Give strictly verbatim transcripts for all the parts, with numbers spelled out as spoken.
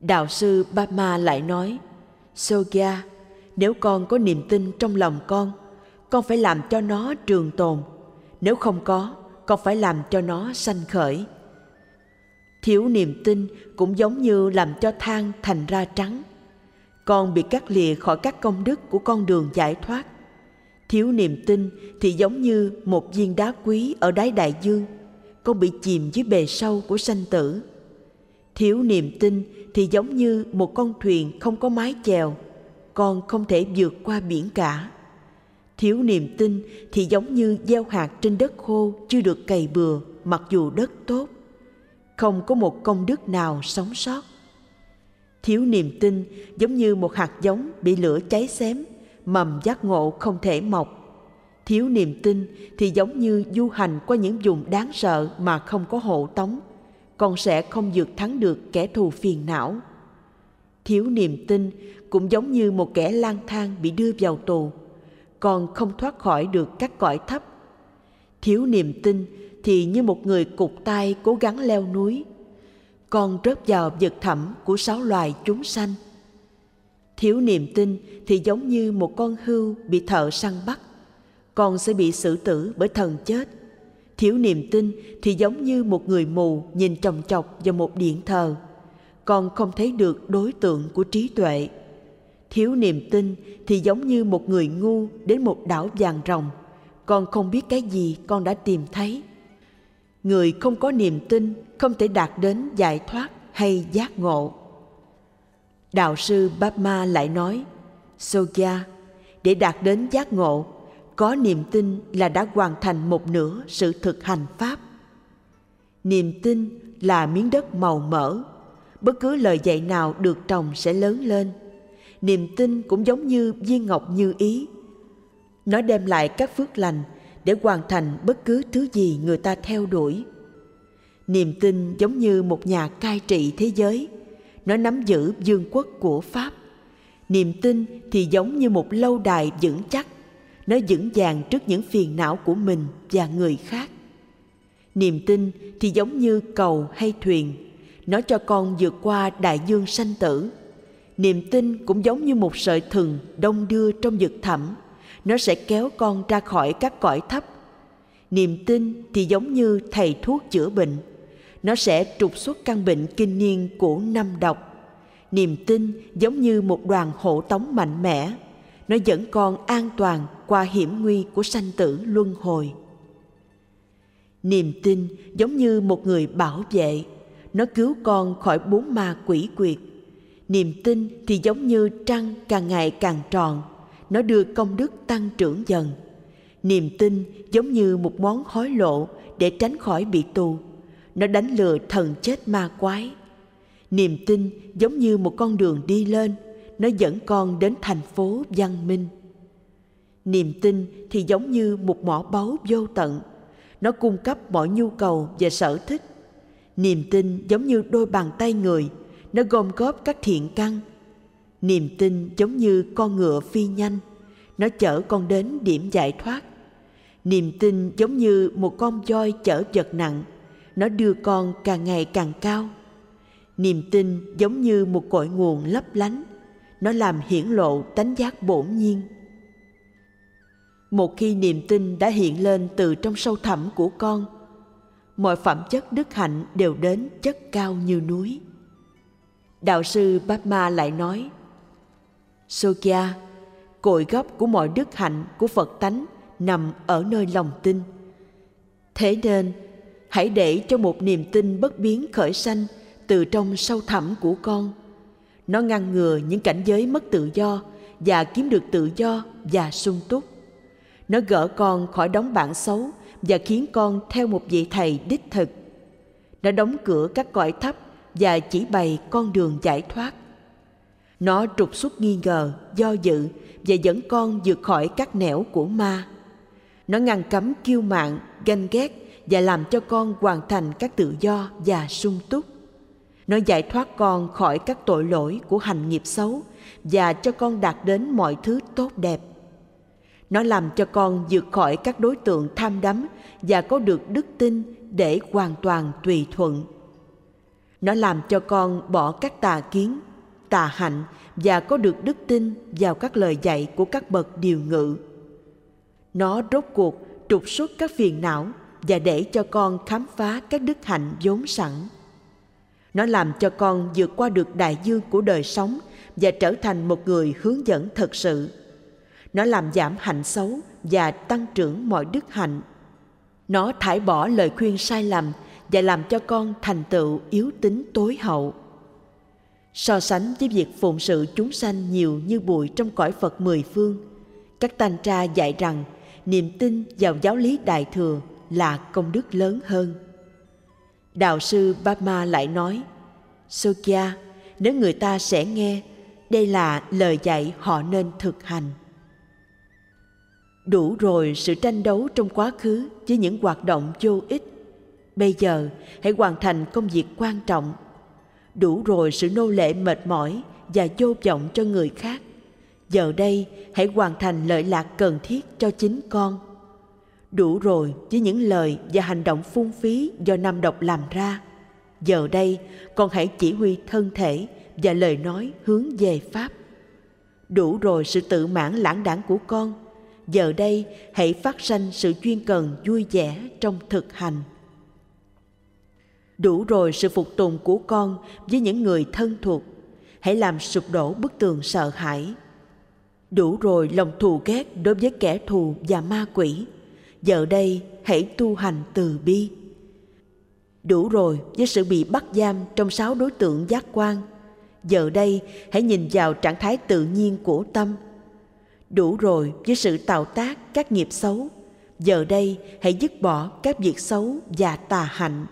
Đạo sư Brahma lại nói: Sogya, nếu con có niềm tin trong lòng con, con phải làm cho nó trường tồn. Nếu không có, con phải làm cho nó sanh khởi. Thiếu niềm tin cũng giống như làm cho than thành ra trắng. Con bị cắt lìa khỏi các công đức của con đường giải thoát. Thiếu niềm tin thì giống như một viên đá quý ở đáy đại dương, con bị chìm dưới bề sâu của sanh tử. Thiếu niềm tin thì giống như một con thuyền không có mái chèo, con không thể vượt qua biển cả. Thiếu niềm tin thì giống như gieo hạt trên đất khô chưa được cày bừa, mặc dù đất tốt, không có một công đức nào sống sót. Thiếu niềm tin giống như một hạt giống bị lửa cháy xém, mầm giác ngộ không thể mọc. Thiếu niềm tin thì giống như du hành qua những vùng đáng sợ mà không có hộ tống, con sẽ không vượt thắng được kẻ thù phiền não. Thiếu niềm tin cũng giống như một kẻ lang thang bị đưa vào tù, con không thoát khỏi được các cõi thấp. Thiếu niềm tin thì như một người cụt tay cố gắng leo núi, con rớt vào vực thẳm của sáu loài chúng sanh. Thiếu niềm tin thì giống như một con hươu bị thợ săn bắt, con sẽ bị xử tử bởi thần chết. Thiếu niềm tin thì giống như một người mù nhìn chòng chọc vào một điện thờ, con không thấy được đối tượng của trí tuệ. Thiếu niềm tin thì giống như một người ngu đến một đảo vàng ròng, con không biết cái gì con đã tìm thấy. Người không có niềm tin không thể đạt đến giải thoát hay giác ngộ. Đạo sư Brahma lại nói: Sogya, để đạt đến giác ngộ, có niềm tin là đã hoàn thành một nửa sự thực hành pháp. Niềm tin là miếng đất màu mỡ, bất cứ lời dạy nào được trồng sẽ lớn lên. Niềm tin cũng giống như viên ngọc như ý, nó đem lại các phước lành để hoàn thành bất cứ thứ gì người ta theo đuổi. Niềm tin giống như một nhà cai trị thế giới, nó nắm giữ vương quốc của Pháp. Niềm tin thì giống như một lâu đài vững chắc, nó vững vàng trước những phiền não của mình và người khác. Niềm tin thì giống như cầu hay thuyền, nó cho con vượt qua đại dương sanh tử. Niềm tin cũng giống như một sợi thừng đong đưa trong vực thẳm, nó sẽ kéo con ra khỏi các cõi thấp. Niềm tin thì giống như thầy thuốc chữa bệnh, nó sẽ trục xuất căn bệnh kinh niên của năm độc. Niềm tin giống như một đoàn hộ tống mạnh mẽ, nó dẫn con an toàn qua hiểm nguy của sanh tử luân hồi. Niềm tin giống như một người bảo vệ, nó cứu con khỏi bốn ma quỷ quyệt. Niềm tin thì giống như trăng càng ngày càng tròn, nó đưa công đức tăng trưởng dần. Niềm tin giống như một món hối lộ để tránh khỏi bị tù, nó đánh lừa thần chết ma quái. Niềm tin giống như một con đường đi lên, nó dẫn con đến thành phố văn minh. Niềm tin thì giống như một mỏ báu vô tận, nó cung cấp mọi nhu cầu và sở thích. Niềm tin giống như đôi bàn tay người, nó gom góp các thiện căn. Niềm tin giống như con ngựa phi nhanh, nó chở con đến điểm giải thoát. Niềm tin giống như một con voi chở vật nặng, nó đưa con càng ngày càng cao. Niềm tin giống như một cội nguồn lấp lánh, nó làm hiển lộ tánh giác bổn nhiên. Một khi niềm tin đã hiện lên từ trong sâu thẳm của con, mọi phẩm chất đức hạnh đều đến chất cao như núi. Đạo sư Brahma lại nói: Sogya, cội gốc của mọi đức hạnh của Phật tánh nằm ở nơi lòng tin. Thế nên, hãy để cho một niềm tin bất biến khởi sanh từ trong sâu thẳm của con. Nó ngăn ngừa những cảnh giới mất tự do và kiếm được tự do và sung túc. Nó gỡ con khỏi đống bạn xấu và khiến con theo một vị thầy đích thực. Nó đóng cửa các cõi thấp và chỉ bày con đường giải thoát. Nó trục xuất nghi ngờ, do dự và dẫn con vượt khỏi các nẻo của ma. Nó ngăn cấm kiêu mạn, ganh ghét và làm cho con hoàn thành các tự do và sung túc. Nó giải thoát con khỏi các tội lỗi của hành nghiệp xấu và cho con đạt đến mọi thứ tốt đẹp. Nó làm cho con vượt khỏi các đối tượng tham đắm và có được đức tin để hoàn toàn tùy thuận. Nó làm cho con bỏ các tà kiến, tà hạnh và có được đức tin vào các lời dạy của các bậc điều ngự. Nó rốt cuộc trục xuất các phiền não và để cho con khám phá các đức hạnh vốn sẵn. Nó làm cho con vượt qua được đại dương của đời sống và trở thành một người hướng dẫn thật sự. Nó làm giảm hạnh xấu và tăng trưởng mọi đức hạnh. Nó thải bỏ lời khuyên sai lầm và làm cho con thành tựu yếu tính tối hậu. So sánh với việc phụng sự chúng sanh nhiều như bụi trong cõi Phật mười phương, các Tantra dạy rằng niềm tin vào giáo lý Đại Thừa là công đức lớn hơn. Đạo sư Bama lại nói, Sokya, nếu người ta sẽ nghe, đây là lời dạy họ nên thực hành. Đủ rồi sự tranh đấu trong quá khứ với những hoạt động vô ích. Bây giờ hãy hoàn thành công việc quan trọng. Đủ rồi sự nô lệ mệt mỏi và vô vọng cho người khác. Giờ đây hãy hoàn thành lợi lạc cần thiết cho chính con. Đủ rồi với những lời và hành động phung phí do năm độc làm ra. Giờ đây con hãy chỉ huy thân thể và lời nói hướng về Pháp. Đủ rồi sự tự mãn lãng đãng của con. Giờ đây hãy phát sanh sự chuyên cần vui vẻ trong thực hành. Đủ rồi sự phục tùng của con với những người thân thuộc. Hãy làm sụp đổ bức tường sợ hãi. Đủ rồi lòng thù ghét đối với kẻ thù và ma quỷ. Giờ đây hãy tu hành từ bi. Đủ rồi với sự bị bắt giam trong sáu đối tượng giác quan. Giờ đây hãy nhìn vào trạng thái tự nhiên của tâm. Đủ rồi với sự tạo tác các nghiệp xấu. Giờ đây hãy dứt bỏ các việc xấu và tà hạnh.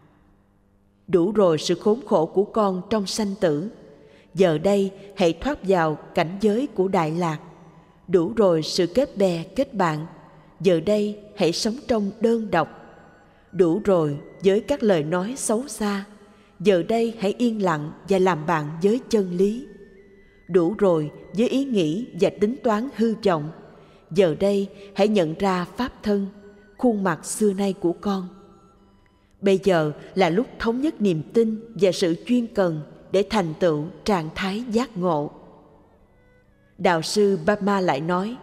Đủ rồi sự khốn khổ của con trong sanh tử. Giờ đây hãy thoát vào cảnh giới của Đại Lạc. Đủ rồi sự kết bè kết bạn. Giờ đây hãy sống trong đơn độc. Đủ rồi với các lời nói xấu xa. Giờ đây hãy yên lặng và làm bạn với chân lý. Đủ rồi với ý nghĩ và tính toán hư vọng. Giờ đây hãy nhận ra pháp thân, khuôn mặt xưa nay của con. Bây giờ là lúc thống nhất niềm tin và sự chuyên cần để thành tựu trạng thái giác ngộ. Đạo sư Bama lại nói,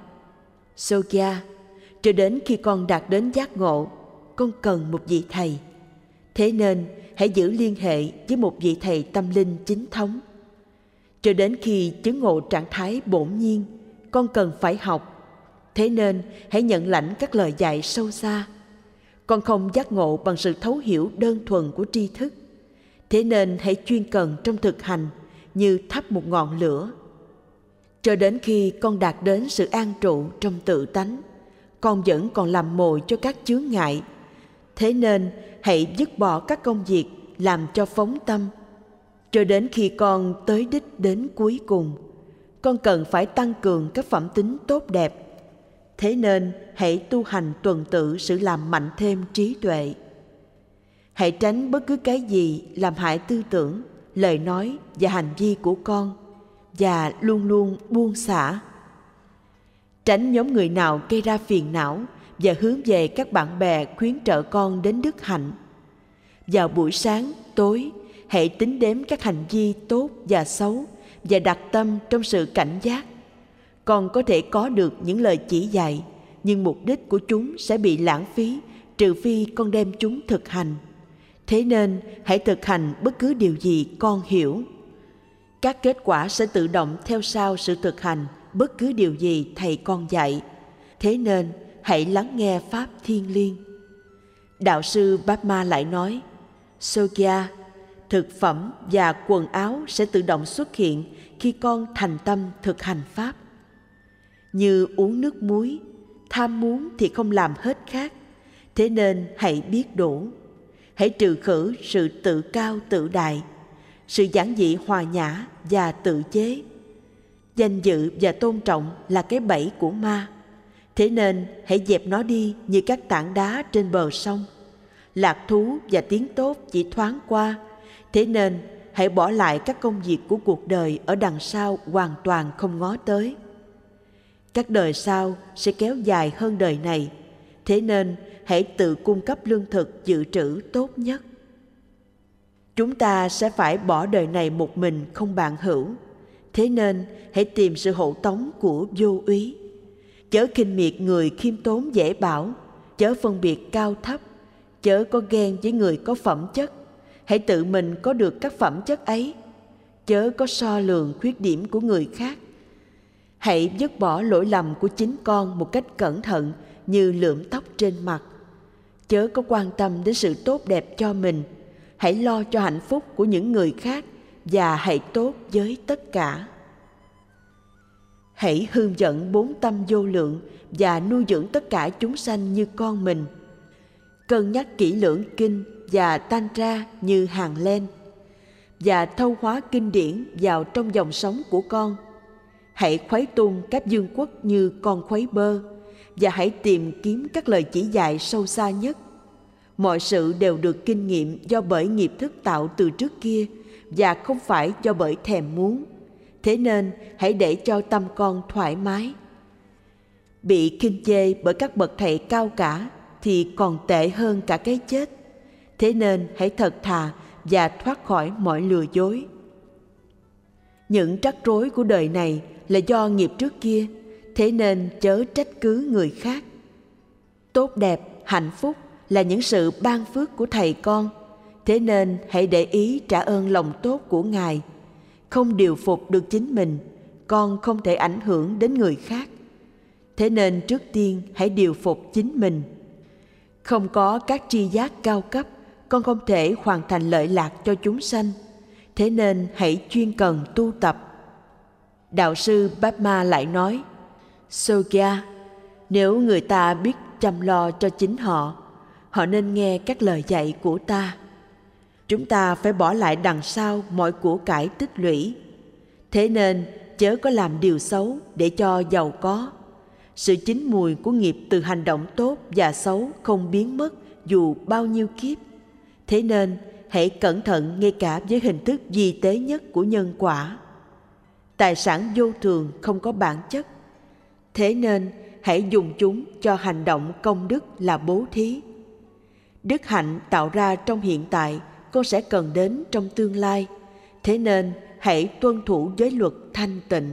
Sokya, cho đến khi con đạt đến giác ngộ, con cần một vị thầy. Thế nên hãy giữ liên hệ với một vị thầy tâm linh chính thống. Cho đến khi chứng ngộ trạng thái bổn nhiên, con cần phải học. Thế nên hãy nhận lãnh các lời dạy sâu xa. Con không giác ngộ bằng sự thấu hiểu đơn thuần của tri thức. Thế nên hãy chuyên cần trong thực hành như thắp một ngọn lửa. Cho đến khi con đạt đến sự an trụ trong tự tánh, con vẫn còn làm mồi cho các chướng ngại. Thế nên hãy dứt bỏ các công việc làm cho phóng tâm. Cho đến khi con tới đích đến cuối cùng, con cần phải tăng cường các phẩm tính tốt đẹp. Thế nên hãy tu hành tuần tự sự làm mạnh thêm trí tuệ. Hãy tránh bất cứ cái gì làm hại tư tưởng, lời nói và hành vi của con, và luôn luôn buông xả. Tránh nhóm người nào gây ra phiền não và hướng về các bạn bè khuyến trợ con đến đức hạnh. Vào buổi sáng, tối, hãy tính đếm các hành vi tốt và xấu và đặt tâm trong sự cảnh giác. Con có thể có được những lời chỉ dạy, nhưng mục đích của chúng sẽ bị lãng phí trừ phi con đem chúng thực hành. Thế nên hãy thực hành bất cứ điều gì con hiểu. Các kết quả sẽ tự động theo sau sự thực hành bất cứ điều gì thầy con dạy. Thế nên hãy lắng nghe Pháp thiêng liêng. Đạo sư Bama lại nói, Sokya, thực phẩm và quần áo sẽ tự động xuất hiện khi con thành tâm thực hành Pháp. Như uống nước muối, tham muốn thì không làm hết khát. Thế nên hãy biết đủ. Hãy trừ khử sự tự cao tự đại, sự giản dị hòa nhã và tự chế. Danh dự và tôn trọng là cái bẫy của ma. Thế nên hãy dẹp nó đi như các tảng đá trên bờ sông. Lạc thú và tiếng tốt chỉ thoáng qua. Thế nên hãy bỏ lại các công việc của cuộc đời ở đằng sau hoàn toàn không ngó tới. Các đời sau sẽ kéo dài hơn đời này. Thế nên hãy tự cung cấp lương thực dự trữ tốt nhất. Chúng ta sẽ phải bỏ đời này một mình không bạn hữu. Thế nên hãy tìm sự hộ tống của vô úy. Chớ khinh miệt người khiêm tốn dễ bảo, chớ phân biệt cao thấp, chớ có ghen với người có phẩm chất. Hãy tự mình có được các phẩm chất ấy, chớ có so lường khuyết điểm của người khác. Hãy vứt bỏ lỗi lầm của chính con một cách cẩn thận như lượm tóc trên mặt. Chớ có quan tâm đến sự tốt đẹp cho mình. Hãy lo cho hạnh phúc của những người khác và hãy tốt với tất cả. Hãy hương dẫn bốn tâm vô lượng và nuôi dưỡng tất cả chúng sanh như con mình. Cân nhắc kỹ lưỡng kinh và tantra như hàng len và thâu hóa kinh điển vào trong dòng sống của con. Hãy khuấy tung các vương quốc như con khuấy bơ và hãy tìm kiếm các lời chỉ dạy sâu xa nhất. Mọi sự đều được kinh nghiệm do bởi nghiệp thức tạo từ trước kia và không phải do bởi thèm muốn. Thế nên hãy để cho tâm con thoải mái. Bị khinh chê bởi các bậc thầy cao cả thì còn tệ hơn cả cái chết. Thế nên hãy thật thà và thoát khỏi mọi lừa dối. Những rắc rối của đời này là do nghiệp trước kia, thế nên chớ trách cứ người khác. Tốt đẹp, hạnh phúc là những sự ban phước của thầy con, thế nên hãy để ý trả ơn lòng tốt của Ngài. Không điều phục được chính mình, con không thể ảnh hưởng đến người khác. Thế nên trước tiên hãy điều phục chính mình. Không có các tri giác cao cấp, con không thể hoàn thành lợi lạc cho chúng sanh. Thế nên hãy chuyên cần tu tập. Đạo sư Brahma lại nói, Sogya, nếu người ta biết chăm lo cho chính họ, họ nên nghe các lời dạy của ta. Chúng ta phải bỏ lại đằng sau mọi của cải tích lũy. Thế nên chớ có làm điều xấu để cho giàu có. Sự chín mùi của nghiệp từ hành động tốt và xấu không biến mất dù bao nhiêu kiếp. Thế nên hãy cẩn thận ngay cả với hình thức vi tế nhất của nhân quả. Tài sản vô thường không có bản chất. Thế nên hãy dùng chúng cho hành động công đức là bố thí. Đức hạnh tạo ra trong hiện tại con sẽ cần đến trong tương lai. Thế nên hãy tuân thủ giới luật thanh tịnh.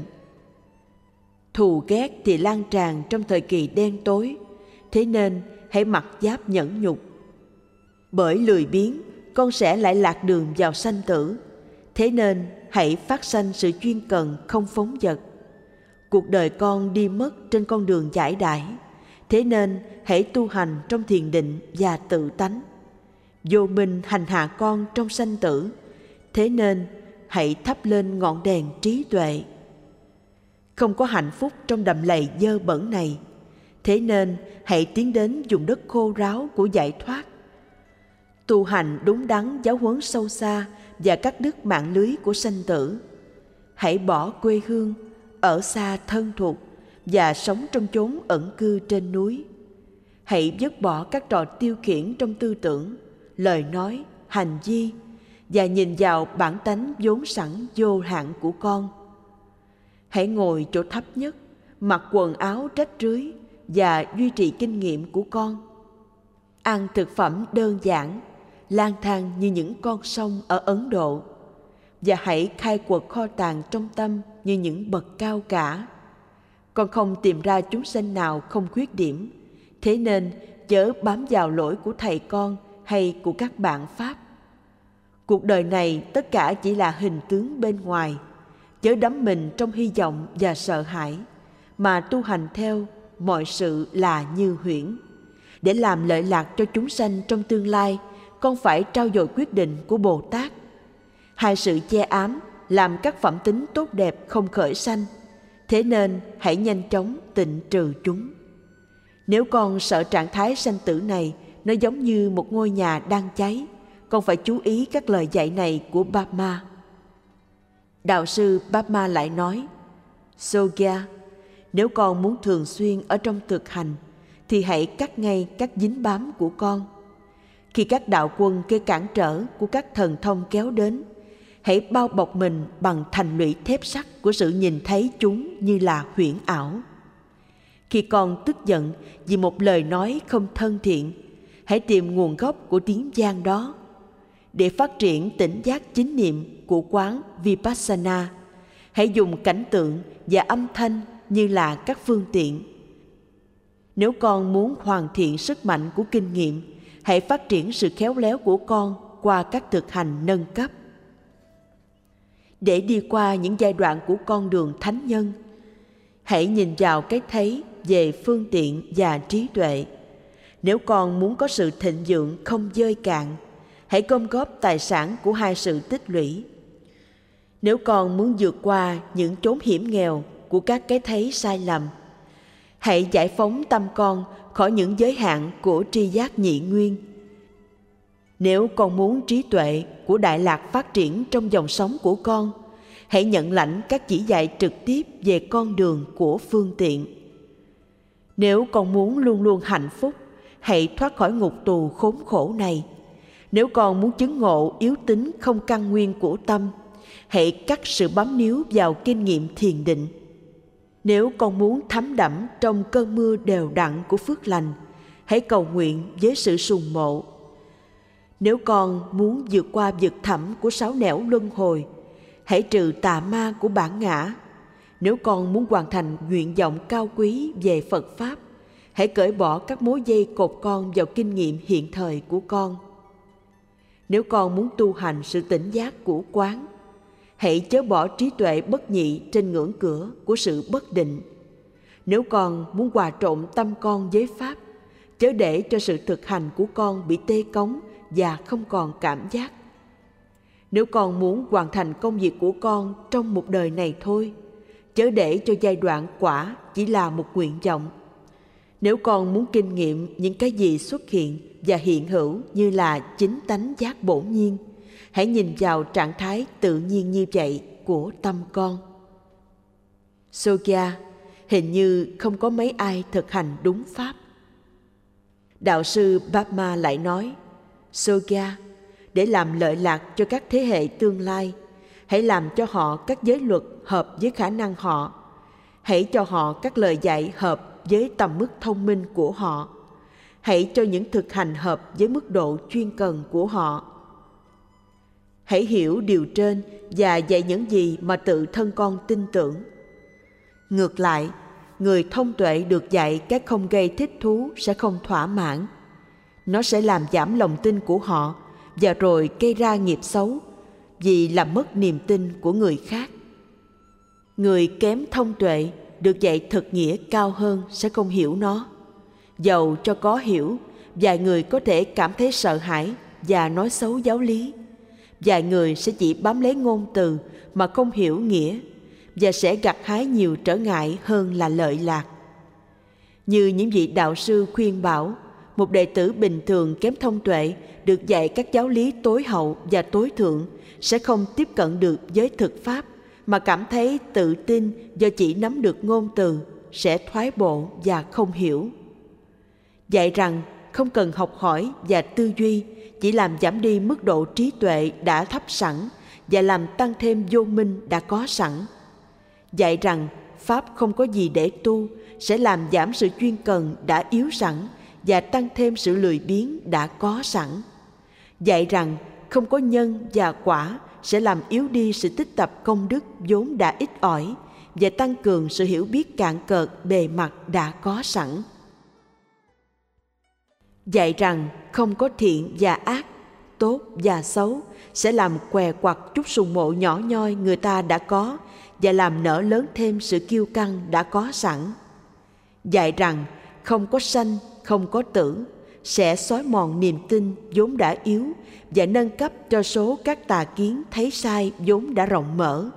Thù ghét thì lan tràn trong thời kỳ đen tối. Thế nên hãy mặc giáp nhẫn nhục. Bởi lười biếng, con sẽ lại lạc đường vào sanh tử. Thế nên hãy phát sanh sự chuyên cần không phóng dật. Cuộc đời con đi mất trên con đường giải đãi. Thế nên hãy tu hành trong thiền định và tự tánh. Vô minh hành hạ con trong sanh tử. Thế nên hãy thắp lên ngọn đèn trí tuệ. Không có hạnh phúc trong đầm lầy dơ bẩn này. Thế nên hãy tiến đến vùng đất khô ráo của giải thoát. Tu hành đúng đắn giáo huấn sâu xa và cắt đứt mạng lưới của sanh tử. Hãy bỏ quê hương, ở xa thân thuộc và sống trong chốn ẩn cư trên núi. Hãy vứt bỏ các trò tiêu khiển trong tư tưởng, lời nói, hành vi và nhìn vào bản tánh vốn sẵn vô hạn của con. Hãy ngồi chỗ thấp nhất, mặc quần áo rách rưới và duy trì kinh nghiệm của con. Ăn thực phẩm đơn giản, lang thang như những con sông ở Ấn Độ. Và hãy khai quật kho tàng trong tâm như những bậc cao cả. Con không tìm ra chúng sanh nào không khuyết điểm. Thế nên chớ bám vào lỗi của thầy con hay của các bạn Pháp. Cuộc đời này tất cả chỉ là hình tướng bên ngoài. Chớ đắm mình trong hy vọng và sợ hãi, mà tu hành theo mọi sự là như huyễn. Để làm lợi lạc cho chúng sanh trong tương lai, con phải trau dồi quyết định của Bồ Tát. Hai sự che ám làm các phẩm tính tốt đẹp không khởi sanh. Thế nên hãy nhanh chóng tịnh trừ chúng. Nếu con sợ trạng thái sanh tử này nó giống như một ngôi nhà đang cháy, con phải chú ý các lời dạy này của Brahma. Đạo sư Brahma lại nói, Sogya, nếu con muốn thường xuyên ở trong thực hành, thì hãy cắt ngay các dính bám của con. Khi các đạo quân gây cản trở của các thần thông kéo đến, hãy bao bọc mình bằng thành lũy thép sắt của sự nhìn thấy chúng như là huyễn ảo. Khi con tức giận vì một lời nói không thân thiện, hãy tìm nguồn gốc của tiếng vang đó. Để phát triển tỉnh giác chính niệm của quán Vipassana, hãy dùng cảnh tượng và âm thanh như là các phương tiện. Nếu con muốn hoàn thiện sức mạnh của kinh nghiệm, hãy phát triển sự khéo léo của con qua các thực hành nâng cấp. Để đi qua những giai đoạn của con đường thánh nhân, hãy nhìn vào cái thấy về phương tiện và trí tuệ. Nếu con muốn có sự thịnh vượng không dơi cạn, hãy gom góp tài sản của hai sự tích lũy. Nếu con muốn vượt qua những chốn hiểm nghèo của các cái thấy sai lầm, hãy giải phóng tâm con khỏi những giới hạn của tri giác nhị nguyên. Nếu con muốn trí tuệ của Đại Lạc phát triển trong dòng sống của con, hãy nhận lãnh các chỉ dạy trực tiếp về con đường của phương tiện. Nếu con muốn luôn luôn hạnh phúc, hãy thoát khỏi ngục tù khốn khổ này. Nếu con muốn chứng ngộ yếu tính không căn nguyên của tâm, hãy cắt sự bám níu vào kinh nghiệm thiền định. Nếu con muốn thấm đẫm trong cơn mưa đều đặn của phước lành, hãy cầu nguyện với sự sùng mộ. Nếu con muốn vượt qua vực thẳm của sáu nẻo luân hồi, hãy trừ tà ma của bản ngã. Nếu con muốn hoàn thành nguyện vọng cao quý về Phật Pháp, hãy cởi bỏ các mối dây cột con vào kinh nghiệm hiện thời của con. Nếu con muốn tu hành sự tỉnh giác của quán, hãy chớ bỏ trí tuệ bất nhị trên ngưỡng cửa của sự bất định. Nếu con muốn hòa trộn tâm con với Pháp, chớ để cho sự thực hành của con bị tê cống và không còn cảm giác. Nếu con muốn hoàn thành công việc của con trong một đời này thôi, chớ để cho giai đoạn quả chỉ là một nguyện vọng. Nếu con muốn kinh nghiệm những cái gì xuất hiện và hiện hữu như là chính tánh giác bổn nhiên, hãy nhìn vào trạng thái tự nhiên như vậy của tâm con. Sogya, hình như không có mấy ai thực hành đúng pháp. Đạo sư Bhama lại nói, Sogya, để làm lợi lạc cho các thế hệ tương lai, hãy làm cho họ các giới luật hợp với khả năng họ. Hãy cho họ các lời dạy hợp với tầm mức thông minh của họ. Hãy cho những thực hành hợp với mức độ chuyên cần của họ. Hãy hiểu điều trên và dạy những gì mà tự thân con tin tưởng. Ngược lại, người thông tuệ được dạy các không gây thích thú sẽ không thỏa mãn. Nó sẽ làm giảm lòng tin của họ và rồi gây ra nghiệp xấu vì làm mất niềm tin của người khác. Người kém thông tuệ được dạy thực nghĩa cao hơn sẽ không hiểu nó. Dầu cho có hiểu, vài người có thể cảm thấy sợ hãi và nói xấu giáo lý. Vài người sẽ chỉ bám lấy ngôn từ mà không hiểu nghĩa và sẽ gặt hái nhiều trở ngại hơn là lợi lạc. Như những vị đạo sư khuyên bảo, một đệ tử bình thường kém thông tuệ được dạy các giáo lý tối hậu và tối thượng sẽ không tiếp cận được với thực pháp mà cảm thấy tự tin do chỉ nắm được ngôn từ, sẽ thoái bộ và không hiểu. Dạy rằng không cần học hỏi và tư duy, chỉ làm giảm đi mức độ trí tuệ đã thấp sẵn và làm tăng thêm vô minh đã có sẵn. Dạy rằng pháp không có gì để tu, sẽ làm giảm sự chuyên cần đã yếu sẵn và tăng thêm sự lười biếng đã có sẵn. Dạy rằng không có nhân và quả sẽ làm yếu đi sự tích tập công đức vốn đã ít ỏi và tăng cường sự hiểu biết cạn cợt bề mặt đã có sẵn. Dạy rằng không có thiện và ác, tốt và xấu sẽ làm què quặt chút sùng mộ nhỏ nhoi người ta đã có và làm nở lớn thêm sự kiêu căng đã có sẵn. Dạy rằng không có sanh, không có tử sẽ xói mòn niềm tin vốn đã yếu và nâng cấp cho số các tà kiến thấy sai vốn đã rộng mở.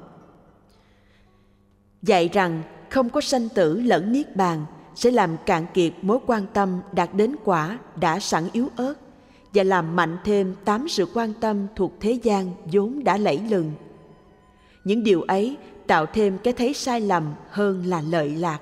Dạy rằng không có sanh tử lẫn niết bàn sẽ làm cạn kiệt mối quan tâm đạt đến quả đã sẵn yếu ớt và làm mạnh thêm tám sự quan tâm thuộc thế gian vốn đã lẫy lừng. Những điều ấy tạo thêm cái thấy sai lầm hơn là lợi lạc.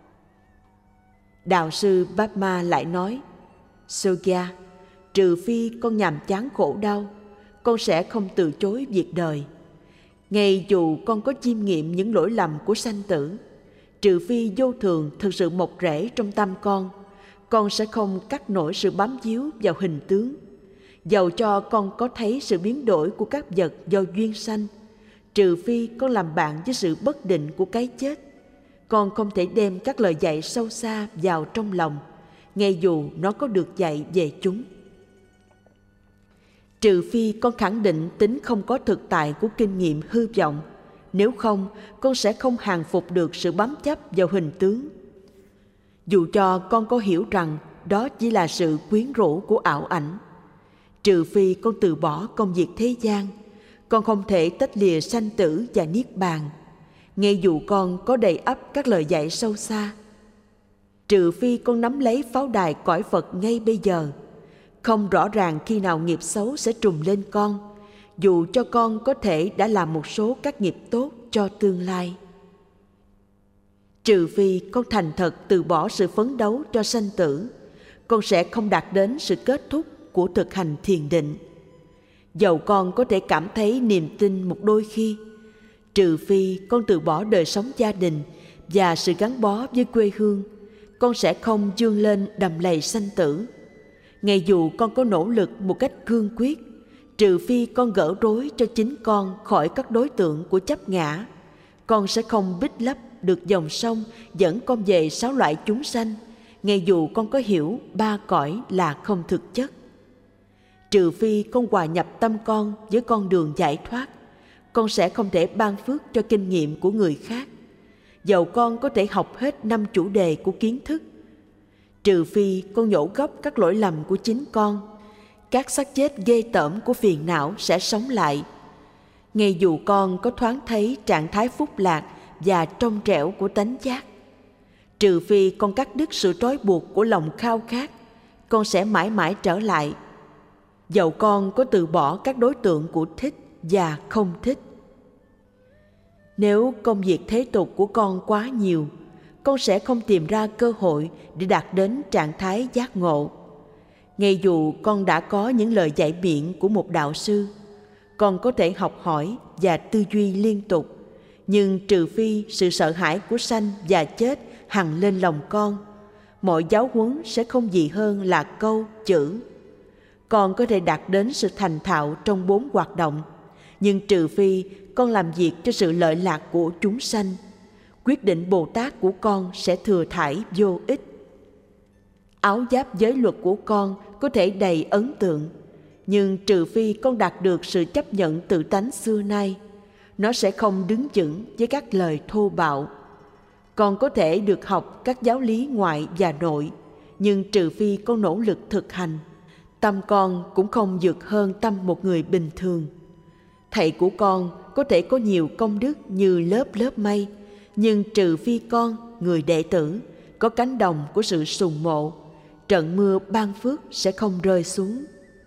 Đạo sư Bhama lại nói, Sogya, trừ phi con nhàm chán khổ đau, con sẽ không từ chối việc đời. Ngay dù con có chiêm nghiệm những lỗi lầm của sanh tử, trừ phi vô thường thực sự mọc rễ trong tâm con, con sẽ không cắt nổi sự bám víu vào hình tướng. Dầu cho con có thấy sự biến đổi của các vật do duyên sanh, trừ phi con làm bạn với sự bất định của cái chết, con không thể đem các lời dạy sâu xa vào trong lòng, ngay dù nó có được dạy về chúng. Trừ phi con khẳng định tính không có thực tại của kinh nghiệm hư vọng, nếu không, con sẽ không hàng phục được sự bám chấp vào hình tướng. Dù cho con có hiểu rằng đó chỉ là sự quyến rũ của ảo ảnh, trừ phi con từ bỏ công việc thế gian, con không thể tách lìa sanh tử và niết bàn, ngay dù con có đầy ắp các lời dạy sâu xa. Trừ phi con nắm lấy pháo đài cõi Phật ngay bây giờ, không rõ ràng khi nào nghiệp xấu sẽ trùng lên con, dù cho con có thể đã làm một số các nghiệp tốt cho tương lai. Trừ phi con thành thật từ bỏ sự phấn đấu cho sanh tử, con sẽ không đạt đến sự kết thúc của thực hành thiền định. Dầu con có thể cảm thấy niềm tin một đôi khi, trừ phi con từ bỏ đời sống gia đình và sự gắn bó với quê hương, con sẽ không vươn lên đầm lầy sanh tử. Ngay dù con có nỗ lực một cách cương quyết, trừ phi con gỡ rối cho chính con khỏi các đối tượng của chấp ngã, con sẽ không bích lấp được dòng sông dẫn con về sáu loại chúng sanh, ngay dù con có hiểu ba cõi là không thực chất. Trừ phi con hòa nhập tâm con với con đường giải thoát, con sẽ không thể ban phước cho kinh nghiệm của người khác, dầu con có thể học hết năm chủ đề của kiến thức. Trừ phi con nhổ gốc các lỗi lầm của chính con, các xác chết ghê tởm của phiền não sẽ sống lại. Ngay dù con có thoáng thấy trạng thái phúc lạc và trong trẻo của tánh giác, trừ phi con cắt đứt sự trói buộc của lòng khao khát, con sẽ mãi mãi trở lại, dầu con có từ bỏ các đối tượng của thích và không thích. Nếu công việc thế tục của con quá nhiều, con sẽ không tìm ra cơ hội để đạt đến trạng thái giác ngộ. Ngay dù con đã có những lời dạy biện của một đạo sư, con có thể học hỏi và tư duy liên tục, nhưng trừ phi sự sợ hãi của sanh và chết hằn lên lòng con, mọi giáo huấn sẽ không gì hơn là câu chữ. Con có thể đạt đến sự thành thạo trong bốn hoạt động, nhưng trừ phi con làm việc cho sự lợi lạc của chúng sanh, quyết định Bồ Tát của con sẽ thừa thải vô ích. Áo giáp giới luật của con có thể đầy ấn tượng, nhưng trừ phi con đạt được sự chấp nhận tự tánh xưa nay, nó sẽ không đứng vững với các lời thô bạo. Con có thể được học các giáo lý ngoại và nội, nhưng trừ phi con nỗ lực thực hành, tâm con cũng không vượt hơn tâm một người bình thường. Thầy của con có thể có nhiều công đức như lớp lớp mây, nhưng trừ phi con, người đệ tử, có cánh đồng của sự sùng mộ, trận mưa ban phước sẽ không rơi xuống.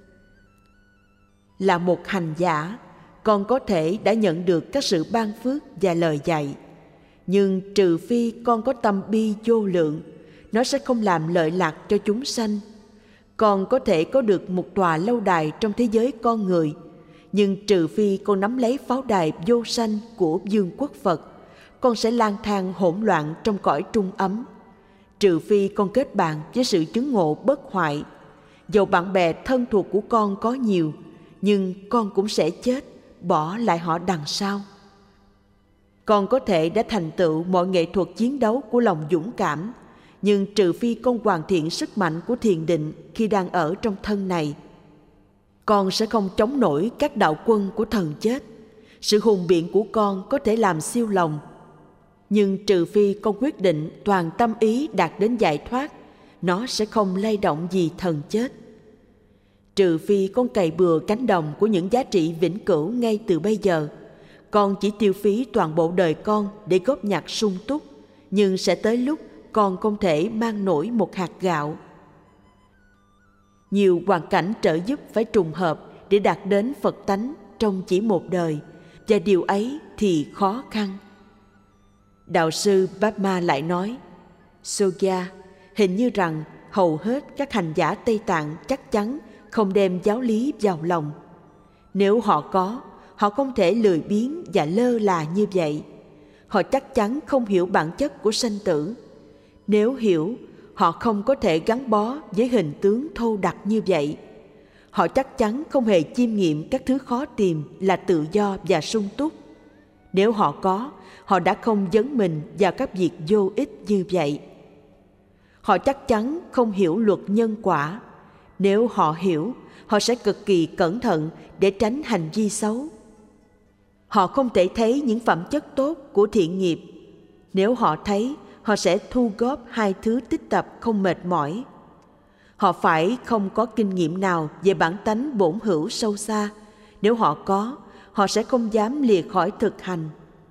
Là một hành giả, con có thể đã nhận được các sự ban phước và lời dạy, nhưng trừ phi con có tâm bi vô lượng, nó sẽ không làm lợi lạc cho chúng sanh. Con có thể có được một tòa lâu đài trong thế giới con người, nhưng trừ phi con nắm lấy pháo đài vô sanh của vương quốc Phật, con sẽ lang thang hỗn loạn trong cõi trung ấm. Trừ phi con kết bạn với sự chứng ngộ bất hoại, dầu bạn bè thân thuộc của con có nhiều, nhưng con cũng sẽ chết, bỏ lại họ đằng sau. Con có thể đã thành tựu mọi nghệ thuật chiến đấu của lòng dũng cảm, nhưng trừ phi con hoàn thiện sức mạnh của thiền định khi đang ở trong thân này, con sẽ không chống nổi các đạo quân của thần chết. Sự hùng biện của con có thể làm siêu lòng, nhưng trừ phi con quyết định toàn tâm ý đạt đến giải thoát, nó sẽ không lay động gì thần chết. Trừ phi con cày bừa cánh đồng của những giá trị vĩnh cửu ngay từ bây giờ, con chỉ tiêu phí toàn bộ đời con để góp nhặt sung túc, nhưng sẽ tới lúc con không thể mang nổi một hạt gạo. Nhiều hoàn cảnh trợ giúp phải trùng hợp để đạt đến Phật tánh trong chỉ một đời, và điều ấy thì khó khăn. Đạo sư Bāma lại nói, Sogya, hình như rằng hầu hết các hành giả Tây Tạng chắc chắn không đem giáo lý vào lòng. Nếu họ có, họ không thể lười biếng và lơ là như vậy. Họ chắc chắn không hiểu bản chất của sanh tử. Nếu hiểu, họ không có thể gắn bó với hình tướng thô đặc như vậy. họ chắc chắn không hề chiêm nghiệm các thứ khó tìm là tự do và sung túc. Nếu họ có, họ đã không dấn mình vào các việc vô ích như vậy. Họ chắc chắn không hiểu luật nhân quả. Nếu họ hiểu, họ sẽ cực kỳ cẩn thận để tránh hành vi xấu. Họ không thể thấy những phẩm chất tốt của thiện nghiệp. Nếu họ thấy, họ sẽ thu góp hai thứ tích tập không mệt mỏi. Họ phải không có kinh nghiệm nào về bản tánh bổn hữu sâu xa. Nếu họ có, họ sẽ không dám lìa khỏi thực hành.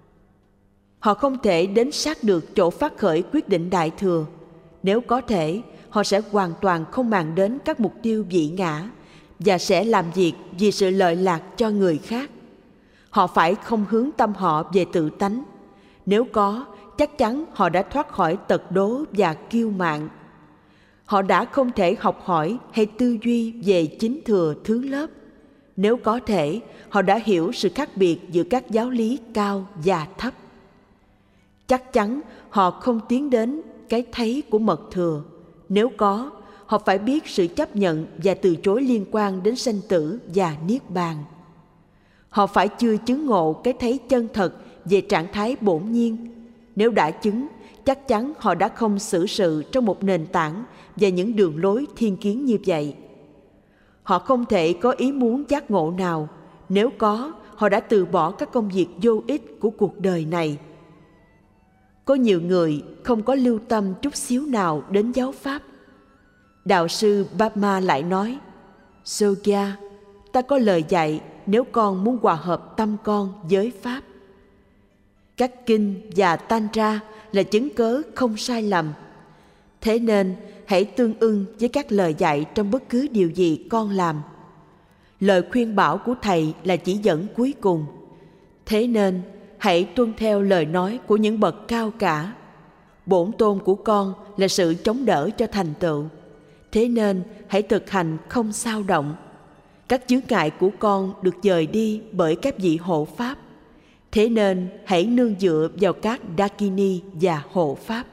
Họ không thể đến sát được chỗ phát khởi quyết định đại thừa. Nếu có thể, họ sẽ hoàn toàn không màng đến các mục tiêu vị ngã và sẽ làm việc vì sự lợi lạc cho người khác. Họ phải không hướng tâm họ về tự tánh. Nếu có, chắc chắn họ đã thoát khỏi tật đố và kiêu mạn. Họ đã không thể học hỏi hay tư duy về chính thừa thứ lớp. Nếu có thể, họ đã hiểu sự khác biệt giữa các giáo lý cao và thấp. Chắc chắn họ không tiến đến cái thấy của mật thừa. Nếu có, họ phải biết sự chấp nhận và từ chối liên quan đến sanh tử và niết bàn. Họ phải chưa chứng ngộ cái thấy chân thật về trạng thái bổn nhiên. Nếu đã chứng, chắc chắn họ đã không xử sự trong một nền tảng và những đường lối thiên kiến như vậy. Họ không thể có ý muốn giác ngộ nào. Nếu có, họ đã từ bỏ các công việc vô ích của cuộc đời này. Có nhiều người không có lưu tâm chút xíu nào đến giáo pháp. Đạo sư Bama lại nói, Sogya, ta có lời dạy nếu con muốn hòa hợp tâm con với pháp. Các kinh và tantra là chứng cớ không sai lầm. Thế nên hãy tương ưng với các lời dạy trong bất cứ điều gì con làm. Lời khuyên bảo của thầy là chỉ dẫn cuối cùng. Thế nên hãy tuân theo lời nói của những bậc cao cả. Bổn tôn của con là sự chống đỡ cho thành tựu. Thế nên hãy thực hành không xao động. Các chướng ngại của con được dời đi bởi các vị hộ pháp. Thế nên hãy nương dựa vào các Dakini và hộ pháp.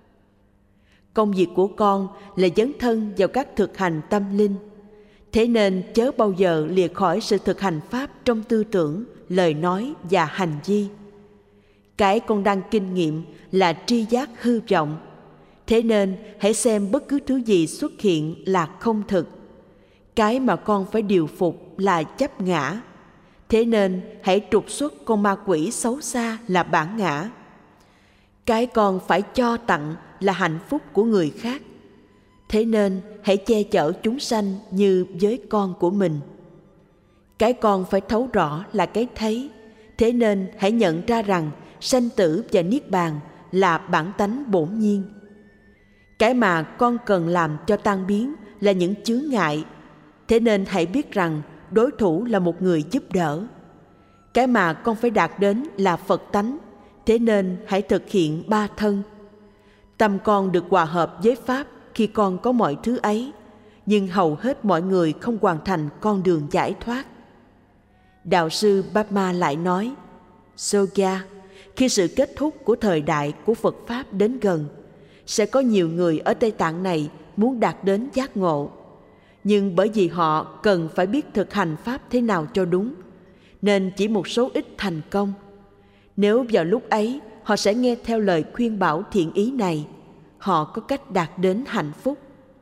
Công việc của con là dấn thân vào các thực hành tâm linh. Thế nên chớ bao giờ lìa khỏi sự thực hành pháp trong tư tưởng, lời nói và hành vi. Cái con đang kinh nghiệm là tri giác hư vọng. Thế nên hãy xem bất cứ thứ gì xuất hiện là không thực. Cái mà con phải điều phục là chấp ngã. Thế nên hãy trục xuất con ma quỷ xấu xa là bản ngã. Cái con phải cho tặng là hạnh phúc của người khác. Thế nên hãy che chở chúng sanh như với con của mình. Cái con phải thấu rõ là cái thấy. Thế nên hãy nhận ra rằng sanh tử và niết bàn là bản tánh bổn nhiên. Cái mà con cần làm cho tan biến là những chướng ngại. Thế nên hãy biết rằng đối thủ là một người giúp đỡ. Cái mà con phải đạt đến là Phật tánh. Thế nên hãy thực hiện ba thân. Tâm con được hòa hợp với Pháp khi con có mọi thứ ấy, nhưng hầu hết mọi người không hoàn thành con đường giải thoát. Đạo sư Bama lại nói, Sogya, khi sự kết thúc của thời đại của Phật Pháp đến gần, sẽ có nhiều người ở Tây Tạng này muốn đạt đến giác ngộ. Nhưng bởi vì họ cần phải biết thực hành Pháp thế nào cho đúng, nên chỉ một số ít thành công. Nếu vào lúc ấy họ sẽ nghe theo lời khuyên bảo thiện ý này, họ có cách đạt đến hạnh phúc.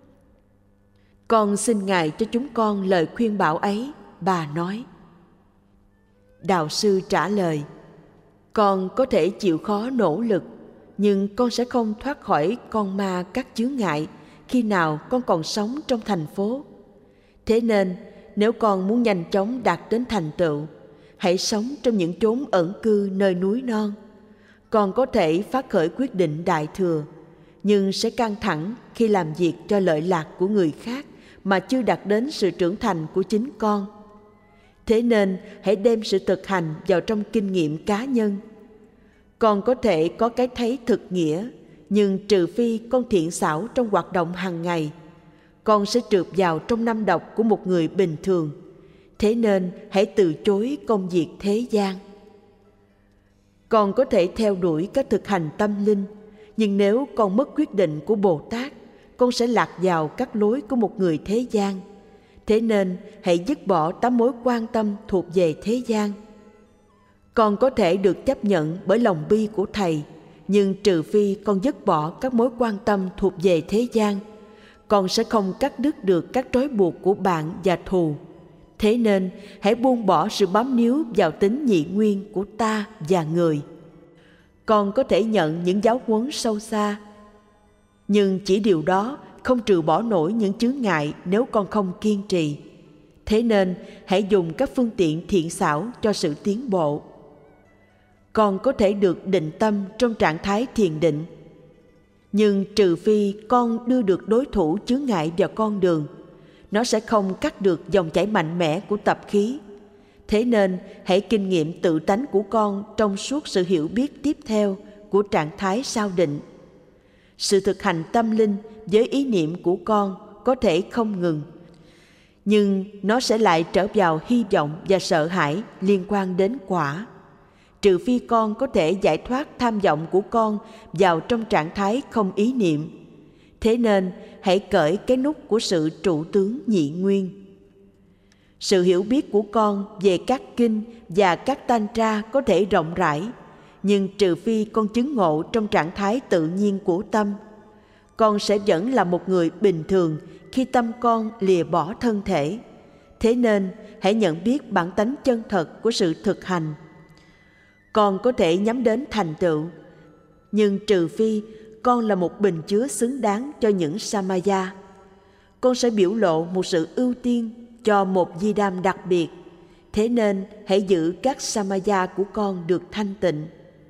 Con xin Ngài cho chúng con lời khuyên bảo ấy, bà nói. Đạo sư trả lời, con có thể chịu khó nỗ lực, nhưng con sẽ không thoát khỏi con ma các chướng ngại khi nào con còn sống trong thành phố. Thế nên, nếu con muốn nhanh chóng đạt đến thành tựu, hãy sống trong những chốn ẩn cư nơi núi non. Con có thể phát khởi quyết định đại thừa, nhưng sẽ căng thẳng khi làm việc cho lợi lạc của người khác mà chưa đạt đến sự trưởng thành của chính con. Thế nên, hãy đem sự thực hành vào trong kinh nghiệm cá nhân. Con có thể có cái thấy thực nghĩa, nhưng trừ phi con thiện xảo trong hoạt động hàng ngày, con sẽ trượt vào trong năm độc của một người bình thường. Thế nên hãy từ chối công việc thế gian. Con có thể theo đuổi các thực hành tâm linh, nhưng nếu con mất quyết định của Bồ Tát, con sẽ lạc vào các lối của một người thế gian. Thế nên hãy dứt bỏ tám mối quan tâm thuộc về thế gian. Con có thể được chấp nhận bởi lòng bi của Thầy, nhưng trừ phi con dứt bỏ các mối quan tâm thuộc về thế gian, con sẽ không cắt đứt được các trói buộc của bạn và thù. Thế nên hãy buông bỏ sự bám níu vào tính nhị nguyên của ta và người. Con có thể nhận những giáo huấn sâu xa, nhưng chỉ điều đó không trừ bỏ nổi những chướng ngại nếu con không kiên trì. Thế nên hãy dùng các phương tiện thiện xảo cho sự tiến bộ. Con có thể được định tâm trong trạng thái thiền định, nhưng trừ phi con đưa được đối thủ chướng ngại vào con đường, nó sẽ không cắt được dòng chảy mạnh mẽ của tập khí. Thế nên hãy kinh nghiệm tự tánh của con trong suốt sự hiểu biết tiếp theo của trạng thái sao định. Sự thực hành tâm linh với ý niệm của con có thể không ngừng, nhưng nó sẽ lại trở vào hy vọng và sợ hãi liên quan đến quả. Trừ phi con có thể giải thoát tham vọng của con vào trong trạng thái không ý niệm. Thế nên hãy cởi cái nút của sự trụ tướng nhị nguyên. Sự hiểu biết của con về các kinh và các tantra có thể rộng rãi, nhưng trừ phi con chứng ngộ trong trạng thái tự nhiên của tâm, con sẽ vẫn là một người bình thường khi tâm con lìa bỏ thân thể. Thế nên hãy nhận biết bản tánh chân thật của sự thực hành. Con có thể nhắm đến thành tựu, nhưng trừ phi con là một bình chứa xứng đáng cho những samaya. Con sẽ biểu lộ một sự ưu tiên cho một di đam đặc biệt. Thế nên hãy giữ các samaya của con được thanh tịnh.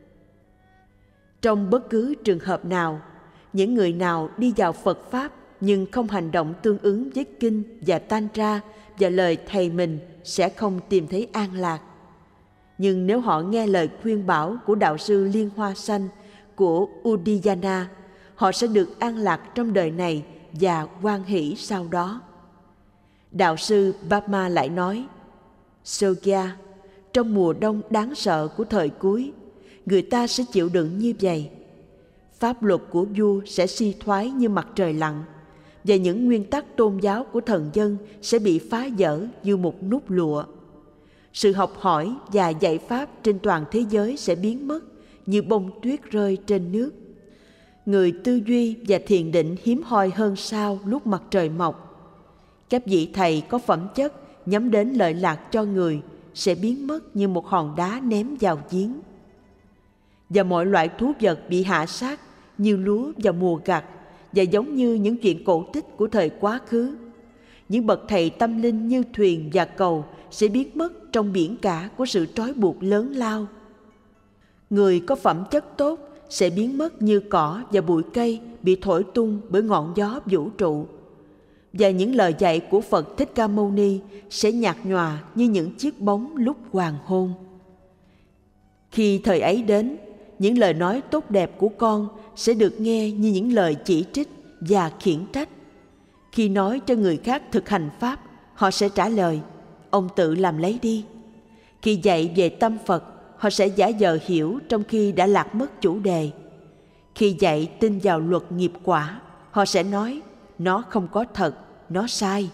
Trong bất cứ trường hợp nào, những người nào đi vào Phật Pháp nhưng không hành động tương ứng với kinh và tantra và lời thầy mình sẽ không tìm thấy an lạc. Nhưng nếu họ nghe lời khuyên bảo của đạo sư Liên Hoa Xanh của Udiyana, họ sẽ được an lạc trong đời này và hoan hỷ sau đó. Đạo sư Bama lại nói, Sogya, trong mùa đông đáng sợ của thời cuối, người ta sẽ chịu đựng như vậy. Pháp luật của vua sẽ suy thoái như mặt trời lặn, và những nguyên tắc tôn giáo của thần dân sẽ bị phá vỡ như một nút lụa. Sự học hỏi và dạy pháp trên toàn thế giới sẽ biến mất như bông tuyết rơi trên nước. Người tư duy và thiền định hiếm hoi hơn sao lúc mặt trời mọc. Các vị thầy có phẩm chất nhắm đến lợi lạc cho người sẽ biến mất như một hòn đá ném vào giếng. Và mọi loại thú vật bị hạ sát như lúa vào mùa gặt, và giống như những chuyện cổ tích của thời quá khứ. Những bậc thầy tâm linh như thuyền và cầu sẽ biến mất trong biển cả của sự trói buộc lớn lao. Người có phẩm chất tốt sẽ biến mất như cỏ và bụi cây bị thổi tung bởi ngọn gió vũ trụ. Và những lời dạy của Phật Thích Ca Mâu Ni sẽ nhạt nhòa như những chiếc bóng lúc hoàng hôn. Khi thời ấy đến, những lời nói tốt đẹp của con sẽ được nghe như những lời chỉ trích và khiển trách. Khi nói cho người khác thực hành Pháp, họ sẽ trả lời, ông tự làm lấy đi. Khi dạy về tâm Phật, họ sẽ giả vờ hiểu trong khi đã lạc mất chủ đề. Khi dạy tin vào luật nghiệp quả, họ sẽ nói, nó không có thật, nó sai.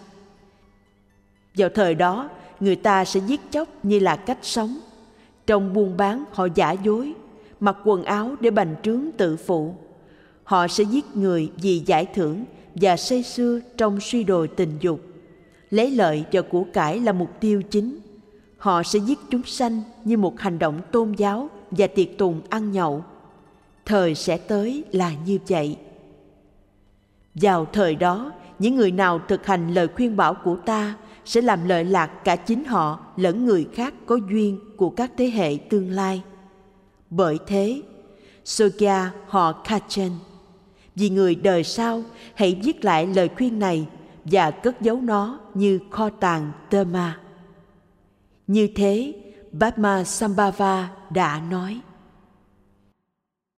Vào thời đó, người ta sẽ giết chóc như là cách sống. Trong buôn bán họ giả dối, mặc quần áo để bành trướng tự phụ. Họ sẽ giết người vì giải thưởng và say sưa trong suy đồi tình dục. Lấy lợi và của cải là mục tiêu chính. Họ sẽ giết chúng sanh như một hành động tôn giáo và tiệc tùng ăn nhậu. Thời sẽ tới là như vậy. Vào thời đó, những người nào thực hành lời khuyên bảo của ta sẽ làm lợi lạc cả chính họ lẫn người khác có duyên của các thế hệ tương lai. Bởi thế, Sogya họ Kachen, vì người đời sau, hãy viết lại lời khuyên này và cất giấu nó như kho tàng Dharma. Như thế, Padmasambhava đã nói.